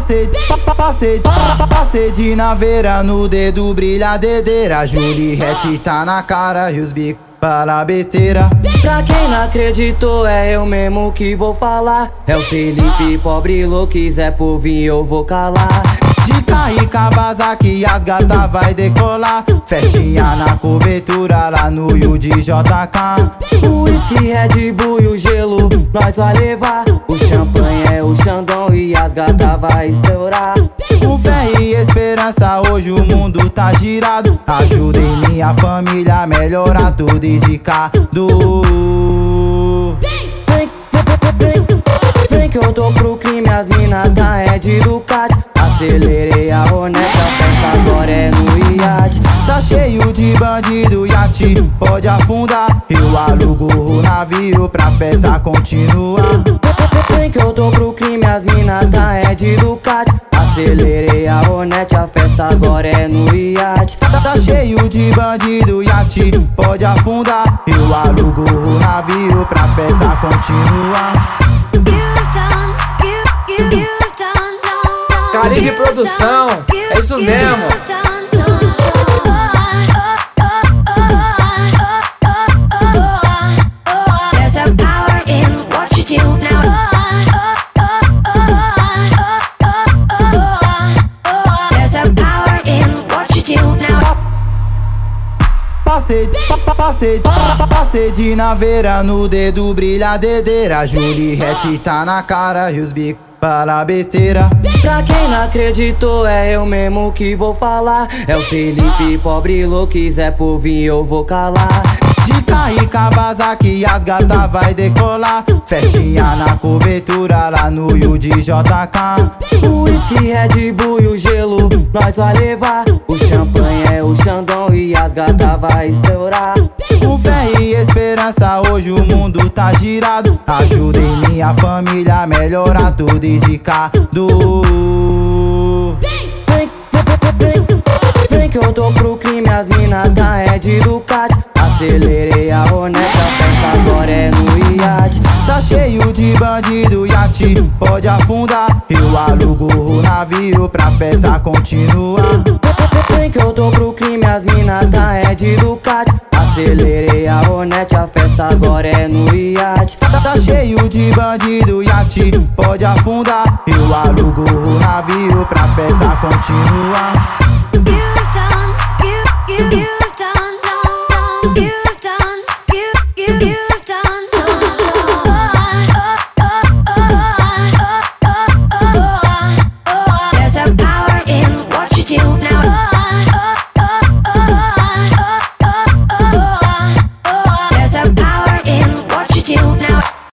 Passei de naveira, no dedo brilha a dedeira. Juliette tá na cara e os bicos fala besteira. Pra quem não acreditou, é eu mesmo que vou falar. É o Felipe, pobre louco, quiser por vir eu vou calar. De carro e Kawasaki as gata vai decolar. Festinha na cobertura lá no Rio de JK. O whisky, Red Bull e o gelo nós vai levar. O champanhe é o Xandão e as gata vai estourar. Com fé e esperança hoje o mundo tá girado. Ajudei minha família a melhorar tudo dedicado. Vem que eu tô pro crime, as mina tá é de Ducati. Acelerei a Hornet, a festa agora é no iate. Tá cheio de bandido, iate pode afundar. Eu alugo o navio pra festa continuar. Vem que eu tô pro crime, as mina tá é de Ducati. Acelerei a Hornet, a festa agora é no iate. Tá cheio de bandido, iate pode afundar. Eu alugo o navio pra festa continuar. Caribe Produção, é isso mesmo. Passei de naveira, no dedo brilha a dedeira. Juliette tá na cara e os bicos fala besteira. Pra quem não acreditou, é eu mesmo que vou falar. É o Felipe, pobre louco, quiser por vir eu vou calar. De carro e Kawasaki as gata vai decolar. Festinha na cobertura lá no Rio de JK. O whisky, Red Bull e o gelo nós vai levar. O champanhe é o Xandão e as gata vai estourar. Com fé e esperança hoje o mundo tá girado. Ajudei minha família a melhorar tudo dedicado. Vem que eu tô pro crime, as mina tá é de Ducati. Acelerei a Hornet, a festa agora é no iate. Tá cheio de bandido, iate pode afundar. Eu alugo o navio pra festa continuar. Vem que eu tô pro crime, as mina tá é de Ducati. Acelerei a Hornet, a festa agora é no iate. Tá cheio de bandido, iate pode afundar. Eu alugo o navio pra festa continuar.